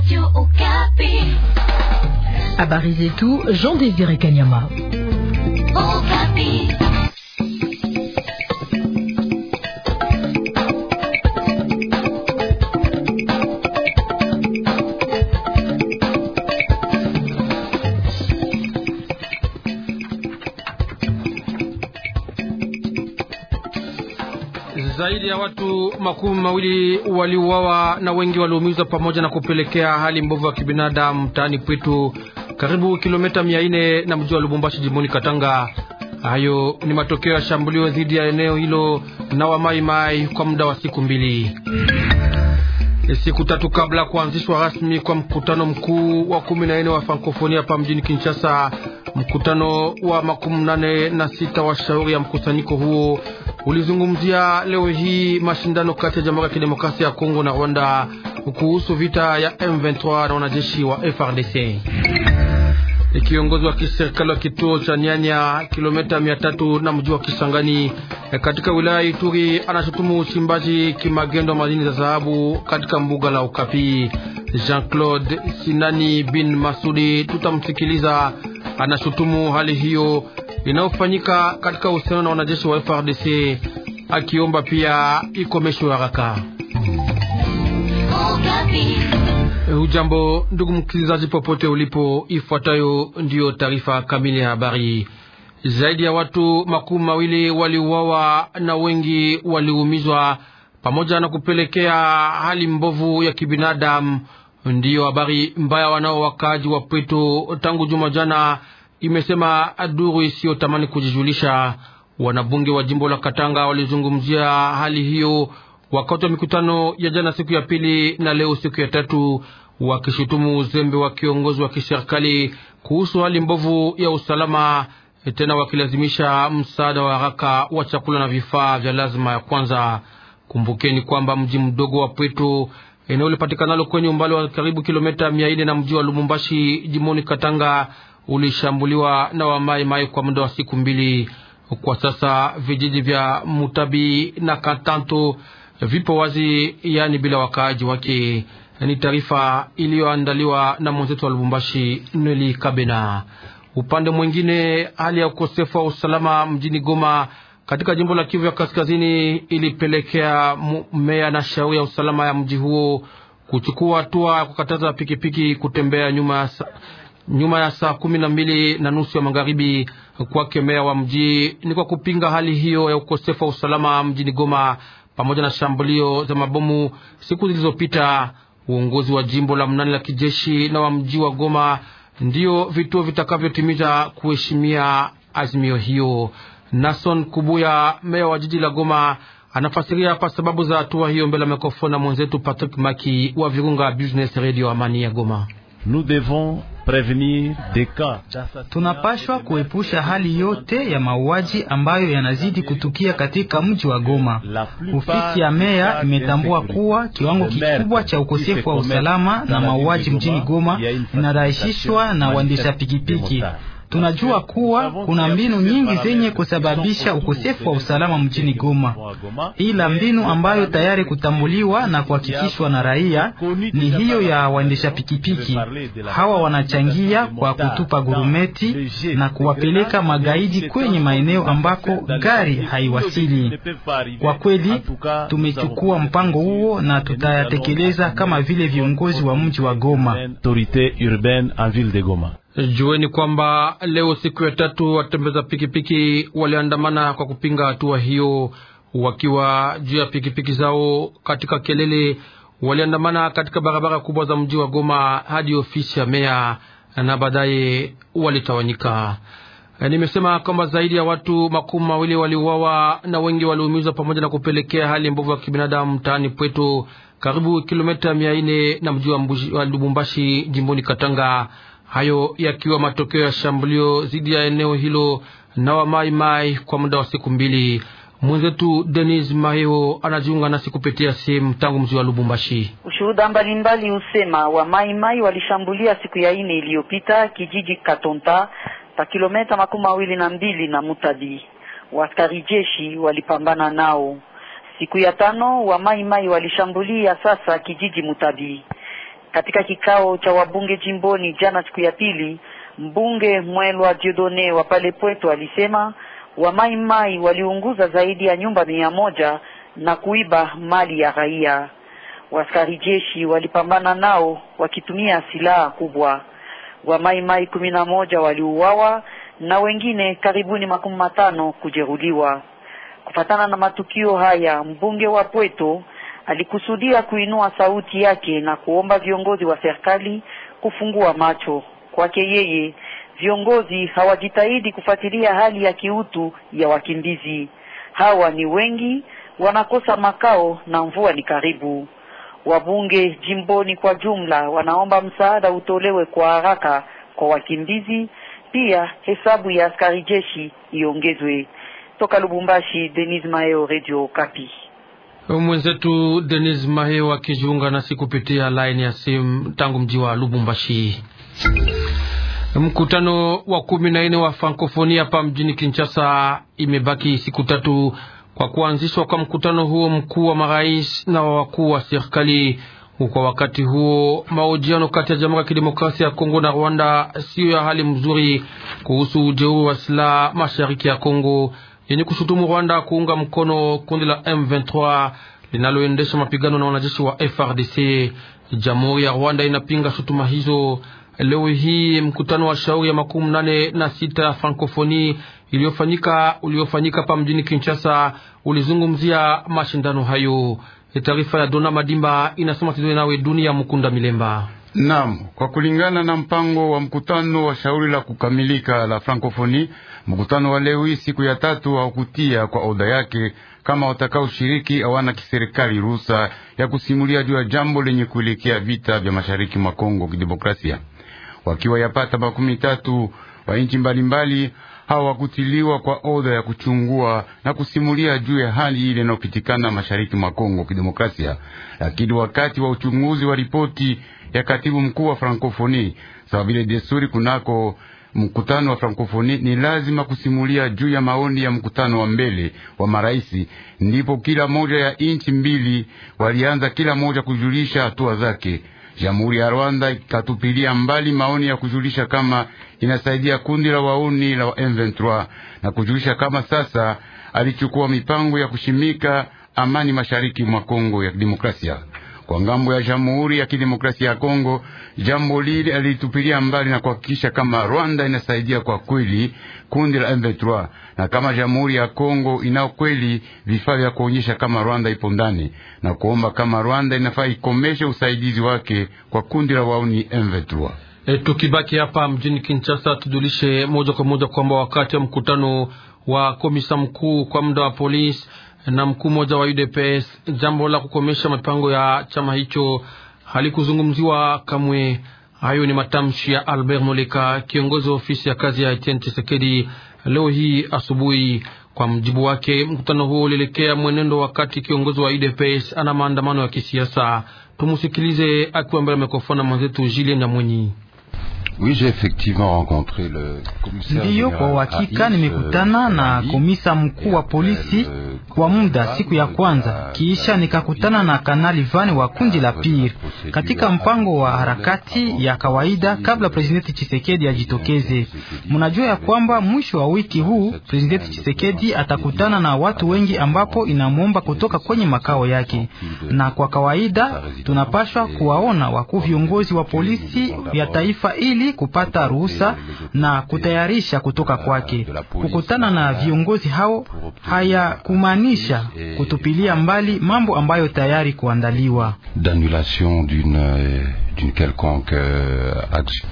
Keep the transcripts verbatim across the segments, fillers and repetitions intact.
Habari zetu Jean Désiré Kanyama. Zaidi ya watu makumi mawili waliuawa na wengi waliumizwa pamoja na kupelekea hali mbovu ya kibinadamu mtaani Pweto, karibu kilomita mia nne na mji wa Lubumbashi jimboni Katanga. Hayo ni matokeo ya shambulio dhidi ya eneo hilo na wa Mai Mai kwa muda wa siku mbili. Siku tatu kabla kuanzishwa rasmi kwa mkutano mkuu wa kumi na nne wa Frankofonia hapa mjini Kinshasa, mkutano wa makumi nane na sita wa shauri ya mkusanyiko huo ulizungumzia leo hii mashindano kati ya Jamhuri ya Kidemokrasia ya Kongo na Rwanda kuhusu vita ya M ishirini na tatu na wanajeshi wa F A R D C. Kiongozi wa kiserikali wa kituo cha Nyanya, kilomita mia tatu na mji wa Kisangani katika wilaya Ituri, anashutumu uchimbaji kimagendo madini za dhahabu katika mbuga la Ukapi. Jean-Claude Sinani bin Masudi, tutamsikiliza, anashutumu hali hiyo inayofanyika katika uhusiano na wanajeshi wa F A R D C, akiomba pia ikomeshwe haraka. Hujambo ndugu msikilizaji, popote ulipo, ifuatayo ndiyo taarifa kamili ya habari. Zaidi ya watu makumi mawili waliuawa na wengi waliumizwa pamoja na kupelekea hali mbovu ya kibinadamu, ndiyo habari mbaya wanao wakaji wa Pweto tangu juma jana, imesema duru isiyo tamani kujijulisha. Wanabunge wa jimbo la Katanga walizungumzia hali hiyo wakati wa mikutano ya jana siku ya pili na leo siku ya tatu, wakishutumu uzembe wa kiongozi wa kiserikali kuhusu hali mbovu ya usalama, tena wakilazimisha msaada wa haraka wa chakula na vifaa vya lazima ya kwanza. Kumbukeni kwamba mji mdogo wa Pweto, eneo lipatikanalo kwenye umbali wa karibu kilomita mia nne na mji wa Lubumbashi jimoni Katanga, ulishambuliwa na wa Mai Mai kwa muda wa siku mbili. Kwa sasa vijiji vya Mutabi na Katanto vipo wazi, yani bila wakaaji wake. Ni taarifa iliyoandaliwa na mwenzetu wa Lubumbashi Neli Kabena. Upande mwingine, hali ya ukosefu wa usalama mjini Goma katika jimbo la Kivu ya Kaskazini ilipelekea meya na shauri ya usalama ya mji huo kuchukua hatua kukataza pikipiki kutembea nyuma nyuma ya saa kumi na mbili na nusu ya magharibi. Kwake meya wa mji ni kwa kupinga hali hiyo ya ukosefu wa usalama mjini Goma pamoja na shambulio za mabomu siku zilizopita. Uongozi wa jimbo la mnane la kijeshi na wa mji wa Goma ndio vituo vitakavyotimiza kuheshimia azimio hiyo. Nason Kubuya, meya wa jiji la Goma, anafasiria hapa sababu za hatua hiyo mbele ya mikrofoni na mwenzetu Patrick Maki wa Virunga Business Radio Amani ya Goma. Nous devons prevenir des cas. Tunapashwa kuepusha hali yote ya mauaji ambayo yanazidi kutukia katika mji wa Goma. Ofisi ya meya imetambua kuwa kiwango kikubwa cha ukosefu wa usalama na mauaji mjini Goma inarahisishwa na waendesha pikipiki. Tunajua kuwa kuna mbinu nyingi zenye kusababisha ukosefu wa usalama mjini Goma, ila mbinu ambayo tayari kutambuliwa na kuhakikishwa na raia ni hiyo ya waendesha pikipiki. Hawa wanachangia kwa kutupa gurumeti na kuwapeleka magaidi kwenye maeneo ambako gari haiwasili. Kwa kweli tumechukua mpango huo na tutayatekeleza kama vile viongozi wa mji wa Goma. Jueni kwamba leo siku ya tatu watembeza pikipiki waliandamana kwa kupinga hatua hiyo. Wakiwa juu ya pikipiki zao katika kelele, waliandamana katika barabara kubwa za mji wa Goma hadi ofisi ya meya na baadaye walitawanyika. Nimesema kwamba zaidi ya watu makumi mawili waliuawa na wengi waliumizwa pamoja na kupelekea hali mbovu ya kibinadamu mtaani Pweto, karibu kilomita mia nne na mji wa Lubumbashi jimboni Katanga. Hayo yakiwa matokeo ya shambulio zidi ya eneo hilo na wa Mai Mai kwa muda wa siku mbili. Mwenzetu Denis Maheo anajiunga nasi kupitia simu tangu mji wa Lubumbashi. Ushuhuda mbalimbali usema wa Mai Mai walishambulia siku ya ine iliyopita kijiji Katonta pa kilomita makumi mawili na mbili na Mutabi. Waskari jeshi walipambana nao. Siku ya tano wa Mai Mai walishambulia sasa kijiji Mutabi. Katika kikao cha wabunge jimboni jana siku ya pili, mbunge Mwelwa Dieudonné wa pale Pweto alisema wa Mai Mai waliunguza zaidi ya nyumba mia moja na kuiba mali ya raia. Waskari jeshi walipambana nao wakitumia silaha kubwa. Wa Mai Mai kumi na moja waliuawa na wengine karibuni makumi matano kujeruhiwa. Kufatana na matukio haya, mbunge wa Pweto alikusudia kuinua sauti yake na kuomba viongozi wa serikali kufungua macho. Kwake yeye, viongozi hawajitahidi kufuatilia hali ya kiutu ya wakimbizi. Hawa ni wengi, wanakosa makao na mvua ni karibu. Wabunge jimboni kwa jumla wanaomba msaada utolewe kwa haraka kwa wakimbizi, pia hesabu ya askari jeshi iongezwe. Toka Lubumbashi, Denis Maheo, Radio Kapi. Mwenzetu Denis Maheo akijiunga nasi kupitia line ya simu tangu mji wa Lubumbashi. Mkutano wa kumi na nne wa Frankofoni hapa mjini Kinshasa imebaki siku tatu kwa kuanzishwa kwa mkutano huo mkuu wa marais na wakuu wa serikali. Kwa wakati huo, mahojiano kati ya Jamhuri ya Kidemokrasia ya Kongo na Rwanda sio ya hali mzuri kuhusu ujeuri wa silaha mashariki ya Kongo, yenye kushutumu Rwanda kuunga mkono kundi la M ishirini na tatu linaloendesha mapigano na wanajeshi wa F R D C. Jamhuri ya Rwanda inapinga shutuma hizo. Leo hii mkutano wa shauri ya makumi nane na sita ya Frankofoni iliyofanyika uliofanyika pa mjini Kinshasa ulizungumzia mashindano hayo. Taarifa ya Dona Madimba inasoma tizo nawe Dunia Mukunda Milemba. Naam, kwa kulingana na mpango wa mkutano wa shauri la kukamilika la Frankofoni, mkutano wa leo siku ya tatu haukutia kwa oda yake kama watakao shiriki hawana kiserikali ruhusa ya kusimulia juu ya jambo lenye kuelekea vita vya mashariki mwa Kongo Kidemokrasia. Wakiwa yapata makumi tatu wa nchi mbalimbali, hawa wakutiliwa kwa oda ya kuchungua na kusimulia juu ya hali ile inayopitikana mashariki mwa Kongo Kidemokrasia. Lakini wakati wa uchunguzi wa ripoti ya katibu mkuu wa Frankofoni, sawa vile desturi kunako mkutano wa Frankofoni, ni lazima kusimulia juu ya maoni ya mkutano wa mbele wa maraisi. Ndipo kila moja ya inchi mbili walianza kila moja kujulisha hatua zake. Jamhuri ya Rwanda ikatupilia mbali maoni ya kujulisha kama inasaidia kundi la wauni la M ishirini na tatu na kujulisha kama sasa alichukua mipango ya kushimika amani mashariki mwa Kongo ya Demokrasia. Kwa ngambo ya Jamhuri ya Kidemokrasia ya Kongo, jambo lile alitupilia mbali na kuhakikisha kama Rwanda inasaidia kwa kweli kundi la M ishirini na tatu na kama Jamhuri ya Kongo ina kweli vifaa vya kuonyesha kama Rwanda ipo ndani, na kuomba kama Rwanda inafaa ikomeshe usaidizi wake kwa kundi la wauni M ishirini na tatu. E, tukibaki hapa mjini Kinshasa, tudulishe moja kwa moja kwamba wakati wa mkutano wa komisa mkuu kwa muda wa polisi na mkuu mmoja wa U D P S, jambo la kukomesha mipango ya chama hicho halikuzungumziwa kamwe. Hayo ni matamshi ya Albert Moleka, kiongozi wa ofisi ya kazi ya Etienne Tshisekedi, leo hii asubuhi. Kwa mjibu wake, mkutano huo ulielekea mwenendo wakati kiongozi wa U D P S ana maandamano ya kisiasa. Tumusikilize akiwa mbele mikrofoni mwenzetu Julien Nyamwenyi. Oui, j'ai effectivement rencontré le commissaire. Ndiyo, kwa hakika nimekutana na komisa mkuu wa polisi kwa muda siku ya kwanza, kisha nikakutana na kanali Vane wa kundi la P I R katika mpango wa harakati ya kawaida kabla Presidenti Tshisekedi ajitokeze. Mnajua ya kwamba mwisho wa wiki huu Presidenti Tshisekedi atakutana na watu wengi ambapo inamwomba kutoka kwenye makao yake, na kwa kawaida tunapaswa kuwaona wakuu viongozi wa polisi ya taifa ili kupata ruhusa na kutayarisha kutoka kwake. Kukutana na viongozi hao haya kumaanisha kutupilia mbali mambo ambayo tayari kuandaliwa. D'annulation d'une d'une quelconque action.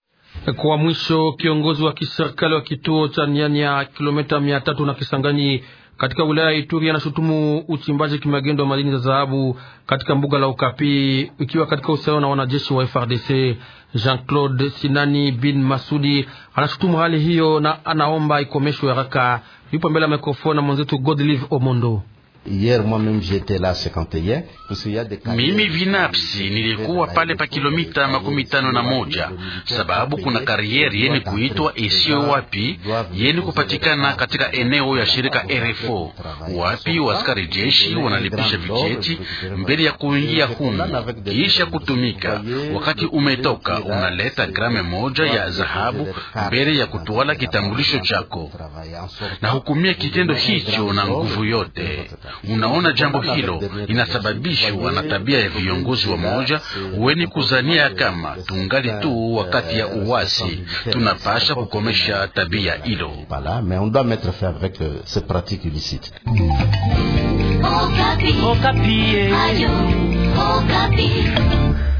Kwa mwisho, kiongozi wa kiserikali wa kituo cha Nyanya kilomita mia tatu na Kisangani katika wilaya ya Ituri anashutumu uchimbaji kimagendo wa madini za dhahabu katika mbuga la Ukapi, ikiwa katika uhusiano na wanajeshi wa F R D C. Jean-Claude Sinani bin Masudi anashutumu hali hiyo na anaomba ikomeshwe haraka. Yupo mbele ya mikrofoni mwenzetu Godlive Omondo. Mimi binafsi nilikuwa pale pa kilomita makumi tano na moja, sababu kuna karieri yeni kuitwa Isio wapi yeni kupatikana katika eneo ya shirika R F O, wapi waskari jeshi wanalipisha vijeti mbele ya kuingia humo, kisha kutumika. Wakati umetoka unaleta grame moja ya dhahabu mbele ya kutuala kitambulisho chako, na hukumia kitendo hicho na nguvu yote. Unaona, jambo hilo inasababishwa na tabia ya viongozi wa moja weni kuzania kama tungali tu wakati ya uwasi. Tunapasha kukomesha tabia hilo. Okapi. Okapi. Ayo, Okapi.